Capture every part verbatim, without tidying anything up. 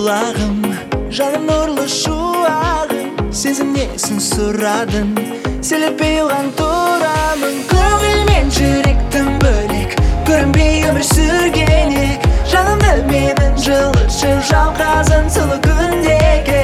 құлағым, жаным нұрлы шуағым, сезімнесін сұрадың, селепей оған тұрамын. Көңіл мен жүректің бөлек, көрінбей өмір сүргенек, жанымды менің жылытшы жауқазын сұлы күндегі.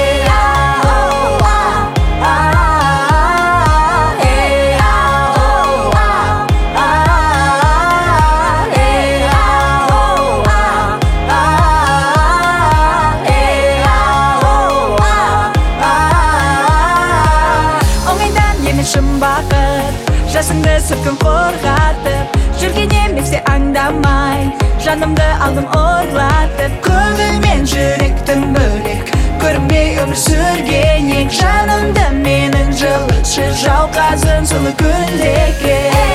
Жасыңды сүркін қорғатып, жүрген еместе аңдамай, жанымды алдым орлатып. Көңіл мен жүректің бөлек, көрінбей өмір сүргенек, жанымды менің жылытшы жауқазын сұлы күндегі.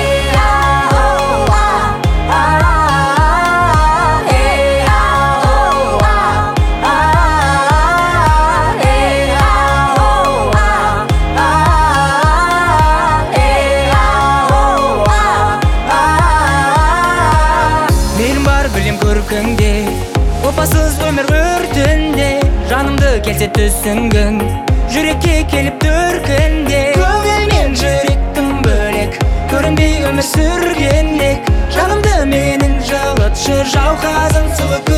Көркіңде, опасыз өмір өртінде, жанымды келсе түсінгің, жүрекке келіп төркінде. Көңіл мен жүректің бөлек, көрінбей өмір сүргенек, жанымды менің жылытшы жауқазын сұлы күндегі.